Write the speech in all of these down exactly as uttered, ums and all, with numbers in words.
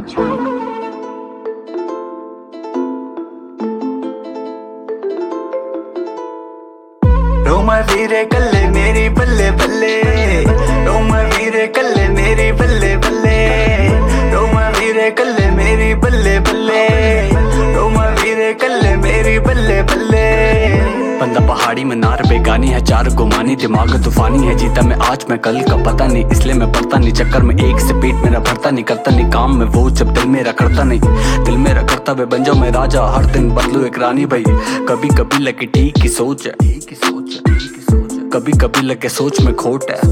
रोमा वीरे कल्ले मेरी बल्ले बल्ले, रोमा वीरे कल्ले मेरी बल्ले बल्ले, रोमा वीरे कल्ले मेरी बल्ले बल्ले, रोमा वीरे कल्ले मेरी बल्ले बल्ले। बंदा पहाड़ी में नार बेगानी है, चार गुमानी दिमाग तूफानी है। जीता मैं आज मैं कल का पता नहीं, इसलिए मैं पढ़ता नहीं चक्कर में एक से पेट मेरा भरता नहीं। करता नहीं काम में वो जब दिल मेरा करता नहीं, दिल मेरा करता वे बन जाओ मैं राजा। हर दिन बदलू एक रानी भाई, कभी कभी लगे ठीक की सोच है, कभी कभी लगे सोच में खोट है,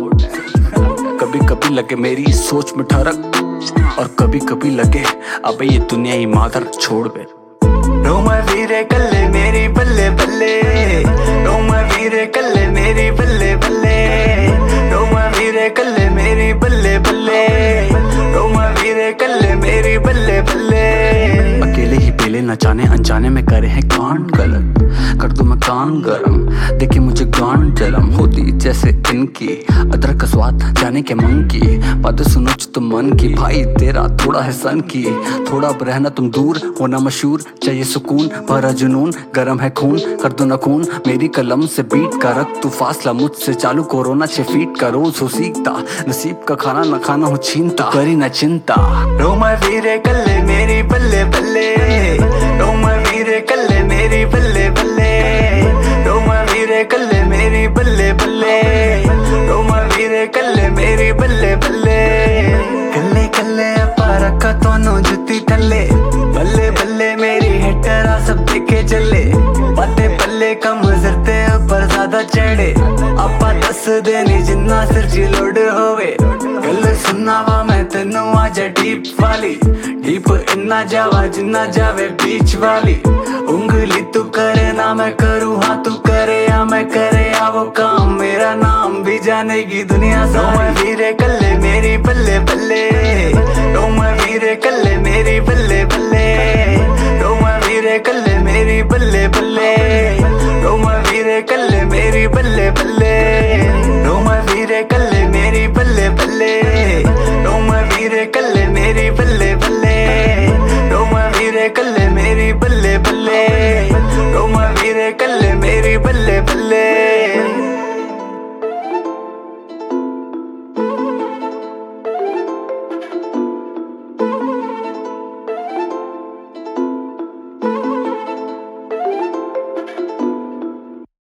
कभी कभी लगे मेरी सोच में ठरक, और कभी कभी लगे अबे ये दुनिया ही मादर छोड़ बे। रोमा वीरे कल्ले मेरी बल्ले बल्ले, रोमा वीरे कल्ले मेरी बल्ले बल्ले, रोमा वीरे कल्ले मेरी बल्ले बल्ले, रोमा वीरे कल्ले मेरी बल्ले बल्ले। अकेले ही पेले न जाने अनजाने में करे हैं कांड गलत, कर दूं मैं कान गरम देखे मुझे गांड जलम होती जैसे इनकी। अदरक का स्वाद जाने के मन की, बातें सुनो तुम मन की। भाई तेरा थोड़ा है सन की, थोड़ा अब रहना तुम दूर, होना मशहूर चाहिए सुकून, भरा जुनून गरम है खून, कर दो न खून मेरी कलम से बीट का। रख तू फासला मुझसे चालू कोरोना छह फीट का, रोज हो सीखता नसीब का खाना न खाना हो छीनता, करी न चिंता। रोमा वीरे कल्ले मेरी बल्ले बल्ले, रोमा वीरे कल्ले मेरी बल्ले बल्ले, रोमा वीरे कल्ले मेरी बल्ले बल्ले, रोमा वीरे कल्ले मेरी बल्ले बल्ले। कल्ले कल्ले अपा रखा दोनों जुत्ती थल्ले, बल्ले बल्ले मेरी हेटरा सब देखे चले। बातें पल्ले कम जरते ऊपर ज्यादा चढ़े, अपा दस देनी जिन्ना सिर ची लोड होवे। गल सुनना वा मैं तेनू आजा डीप वाली, डीप इन्ना जावा जिन्ना जावे बीच वाली। उंगली तू करे ना मैं करूँ, हाँ तू करे या मैं करे या वो काम, मेरा नाम भी जानेगी दुनिया सारी। रोमा वीरे कल्ले मेरी बल्ले बल्ले, रोमा वीरे कल्ले मेरी बल्ले बल्ले, रोमा वीरे कल्ले मेरी बल्ले बल्ले।